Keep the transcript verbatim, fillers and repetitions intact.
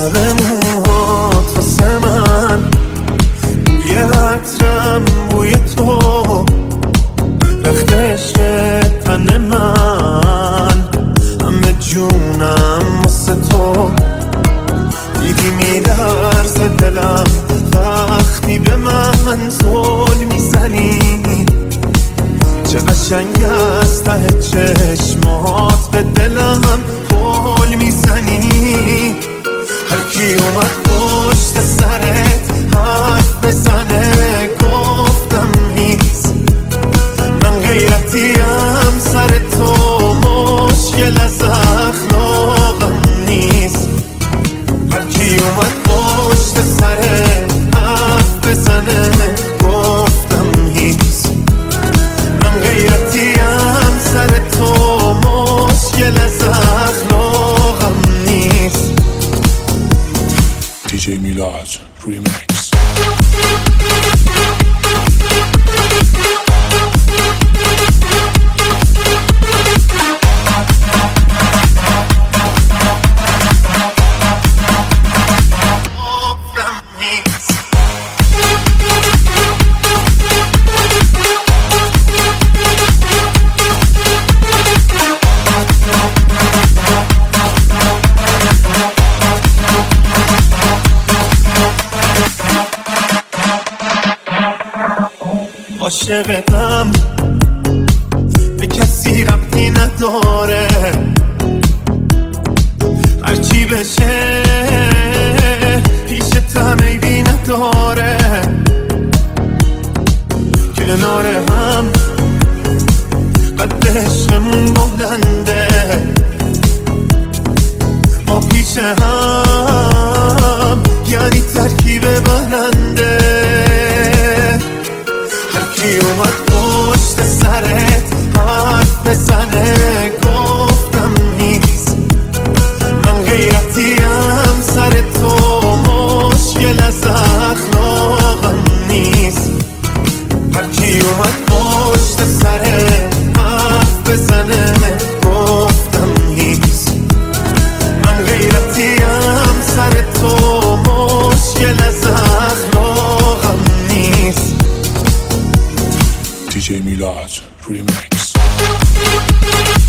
لب موهات واسه من بوی عطرم بوی تو رختش تن من همه جونم واسه تو دیدی میلرزه دلم وقتی به من زل میزنی چه قشنگ است ته چشمات به دلم گل میزنی هر کی اومد پشت سرت حرف بزنه گفتم نیست من غیرتیم سر تو مشکل از اخلاقم نیست هر کی اومد پشت سرت حرف بزنه گفتم نیست من غیرتیم سر تو مشکل از اخلاقم نیست. دی جی میلاد ریمیکس. عاشقتم به کسی ربطی نداره هرچی بشه پیشتم عیبی نداره کنار هم قد عشقمون بلنده ما پیش هم یعنی ترکیب برنده کی اومد پشت سرت حرف بزنه گفتم نیست من غیرتیم سر تو مشکل از اخلاقم نیست هر کی اومد پشت سرت حرف بزنه گفتم نیست من غیرتیم سر تو مشکل از اخلاقم نیست. دی جی میلاد ریمیکس.